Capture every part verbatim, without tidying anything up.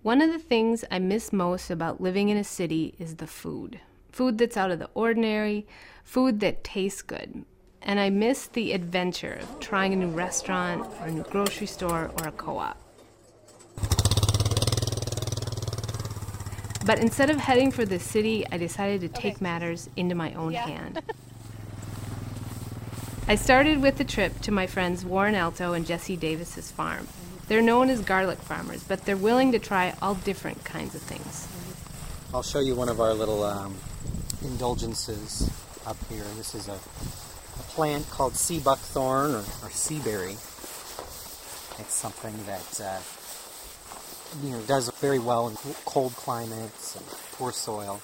One of the things I miss most about living in a city is the food. Food that's out of the ordinary, food that tastes good. And I miss the adventure of trying a new restaurant or a new grocery store or a co-op. But instead of heading for the city, I decided to take okay. matters into my own yeah. hand. I started with a trip to my friends Warren Alto and Jesse Davis's farm. They're known as garlic farmers, but they're willing to try all different kinds of things. I'll show you one of our little um, indulgences up here. This is a, a plant called sea buckthorn or, or sea berry. It's something that uh, you know does very well in cold climates and poor soil.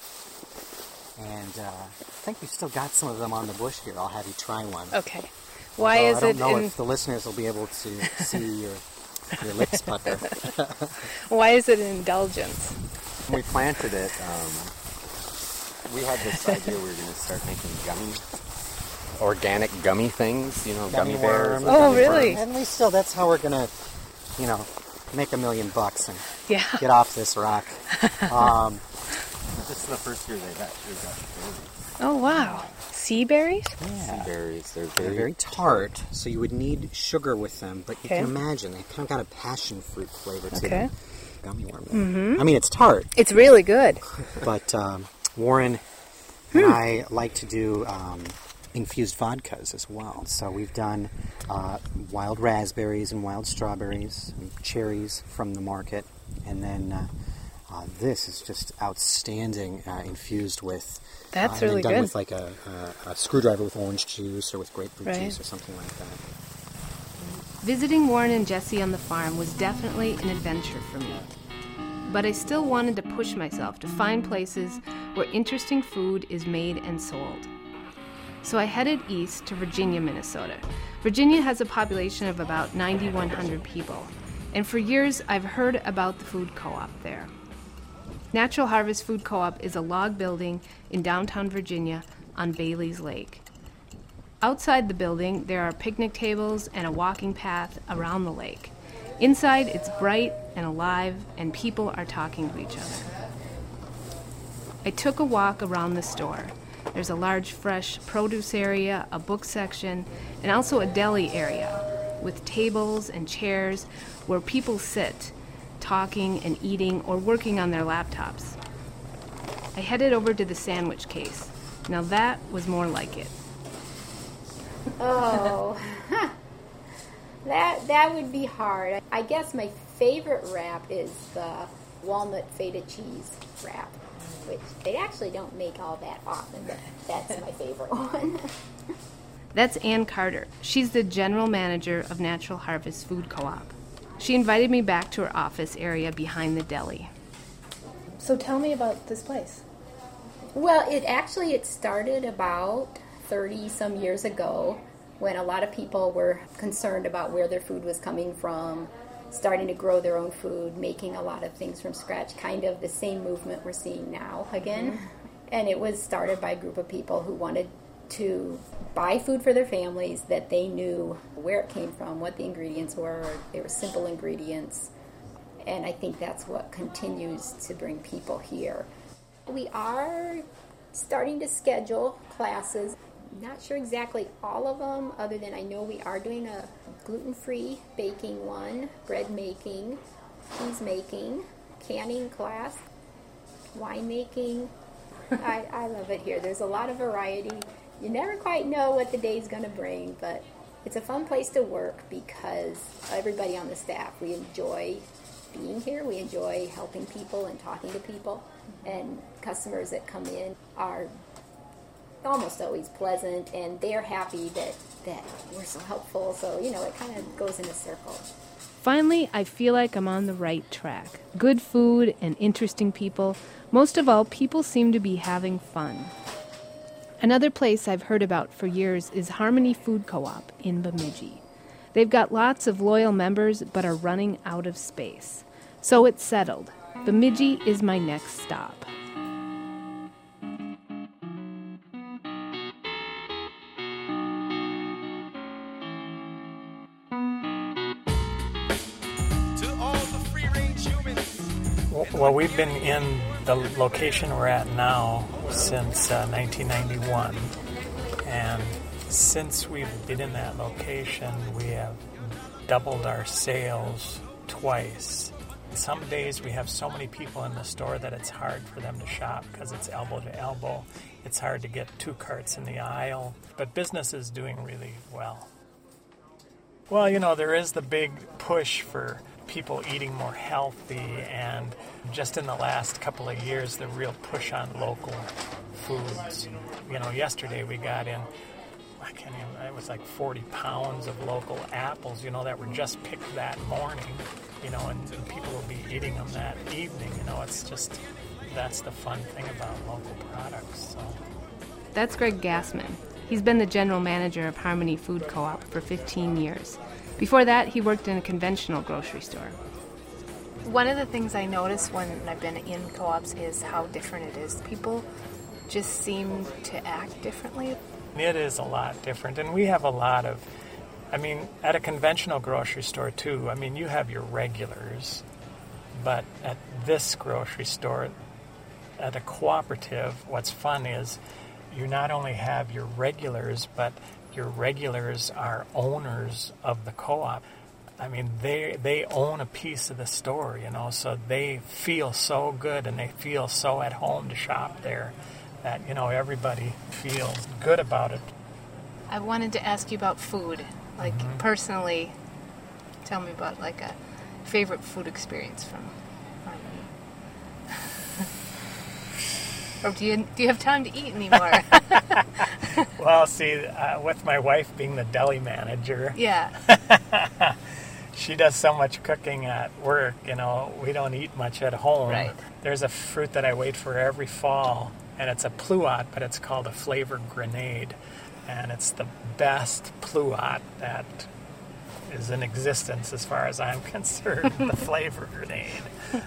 And uh, I think we've still got some of them on the bush here. I'll have you try one. Okay. Why Although is I don't it know in... if the listeners will be able to see your your lips pucker. Why is it an indulgence? When we planted it, um, we had this idea we were going to start making gummy, organic gummy things, you know, gummy, gummy bears. Oh, gummy really? worms. And we still, that's how we're going to, you know, make a million bucks and yeah. get off this rock. Um, this is the first year they've actually got berries. Oh, wow. Sea berries? Yeah. Sea berries. They're They're very, very tart, so you would need sugar with them, but you okay. can imagine they've kind of got a passion fruit flavor to okay. them. Gummy worm. Mm-hmm. I mean, it's tart. It's really good. But um, Warren and I like to do um, infused vodkas as well. So we've done uh, wild raspberries and wild strawberries, and cherries from the market, and then uh, uh, this is just outstanding, uh, infused with. That's uh, really done good. with like a, a, a screwdriver with orange juice or with grapefruit right. juice or something like that. Visiting Warren and Jesse on the farm was definitely an adventure for me. But I still wanted to push myself to find places where interesting food is made and sold. So I headed east to Virginia, Minnesota. Virginia has a population of about nine thousand one hundred people, and for years I've heard about the food co-op there. Natural Harvest Food Co-op is a log building in downtown Virginia on Bailey's Lake. Outside the building, there are picnic tables and a walking path around the lake. Inside, it's bright and alive, and people are talking to each other. I took a walk around the store. There's a large fresh produce area, a book section, and also a deli area with tables and chairs where people sit, talking and eating or working on their laptops. I headed over to the sandwich case. Now that was more like it. Oh, that that would be hard. I guess my favorite wrap is the walnut feta cheese wrap, which they actually don't make all that often, but that's my favorite one. That's Ann Carter. She's the general manager of Natural Harvest Food Co-op. She invited me back to her office area behind the deli. So tell me about this place. Well, it actually, it started about thirty some years ago when a lot of people were concerned about where their food was coming from, starting to grow their own food, making a lot of things from scratch, kind of the same movement we're seeing now again. Mm-hmm. And it was started by a group of people who wanted to buy food for their families that they knew where it came from, what the ingredients were. They were simple ingredients. And I think that's what continues to bring people here. We are starting to schedule classes. Not sure exactly all of them, other than I know we are doing a gluten-free baking one, bread making, cheese making, canning class, wine making. I, I love it here. There's a lot of variety. You never quite know what the day's going to bring, but it's a fun place to work because everybody on the staff, we enjoy being here. We enjoy helping people and talking to people, and customers that come in are almost always pleasant, and they're happy that, that we're so helpful. So, you know, it kind of goes in a circle. Finally, I feel like I'm on the right track. Good food and interesting people. Most of all, people seem to be having fun. Another place I've heard about for years is Harmony Food Co-op in Bemidji. They've got lots of loyal members, but are running out of space. So it's settled. Bemidji is my next stop. Well, we've been in the location we're at now since uh, nineteen ninety-one, and since we've been in that location, we have doubled our sales twice. Some days we have so many people in the store that it's hard for them to shop because it's elbow to elbow. It's hard to get two carts in the aisle, but business is doing really well. Well, you know, there is the big push for people eating more healthy, and just in the last couple of years, the real push on local foods. You know, yesterday we got in, I can't even, it was like forty pounds of local apples, you know, that were just picked that morning, you know, and, and people will be eating them that evening. You know, it's just, that's the fun thing about local products. So. That's Greg Gassman. He's been the general manager of Harmony Food Co-op for fifteen years. Before that, he worked in a conventional grocery store. One of the things I notice when I've been in co-ops is how different it is. People just seem to act differently. It is a lot different, and we have a lot of, I mean, at a conventional grocery store too, I mean, you have your regulars, but at this grocery store, at a cooperative, what's fun is you not only have your regulars, but your regulars are owners of the co-op. I mean, they they own a piece of the store, you know, so they feel so good and they feel so at home to shop there that, you know, everybody feels good about it. I wanted to ask you about food. Like, mm-hmm. personally, tell me about, like, a favorite food experience from Harmony. Or do you, do you have time to eat anymore? Well, see, uh, with my wife being the deli manager, yeah, she does so much cooking at work, you know, we don't eat much at home. Right. There's a fruit that I wait for every fall, and it's a pluot, but it's called a flavor grenade. And it's the best pluot that is in existence as far as I'm concerned, the flavor grenade.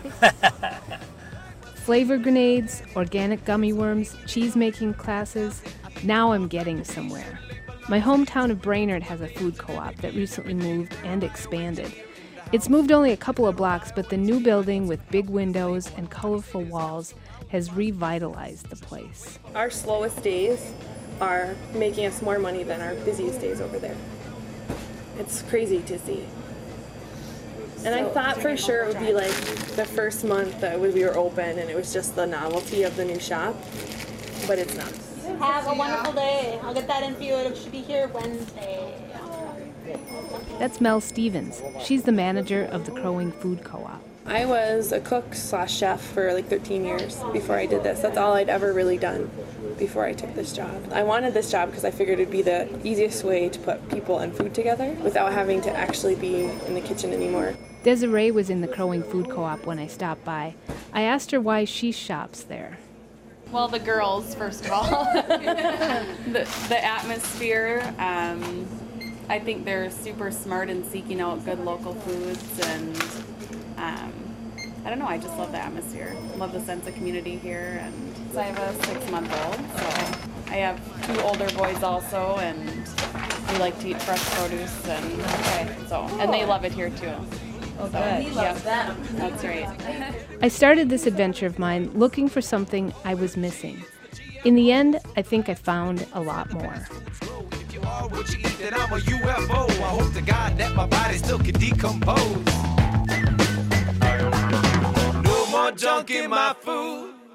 Flavor grenades, organic gummy worms, cheese-making classes. Now I'm getting somewhere. My hometown of Brainerd has a food co-op that recently moved and expanded. It's moved only a couple of blocks, but the new building with big windows and colorful walls has revitalized the place. Our slowest days are making us more money than our busiest days over there. It's crazy to see. And I thought for sure it would be like the first month that we were open and it was just the novelty of the new shop, but it's not. Have a wonderful day. I'll get that in for you. It should be here Wednesday. That's Mel Stevens. She's the manager of the Crow Wing Food Co-op. I was a cook slash chef for like thirteen years before I did this. That's all I'd ever really done before I took this job. I wanted this job because I figured it'd be the easiest way to put people and food together without having to actually be in the kitchen anymore. Desiree was in the Crow Wing Food Co-op when I stopped by. I asked her why she shops there. Well, the girls, first of all. the, the atmosphere. Um, I think they're super smart in seeking out good local foods, and um, I don't know, I just love the atmosphere. Love the sense of community here, and so I have a six-month-old, so I have two older boys also, and we like to eat fresh produce, and okay, so and they love it here too. Oh, good. He loves them. That's right. I started this adventure of mine looking for something I was missing. In the end, I think I found a lot more. What you eat, then I'm a U F O. I hope to God that my body still can decompose. No more junk in my food.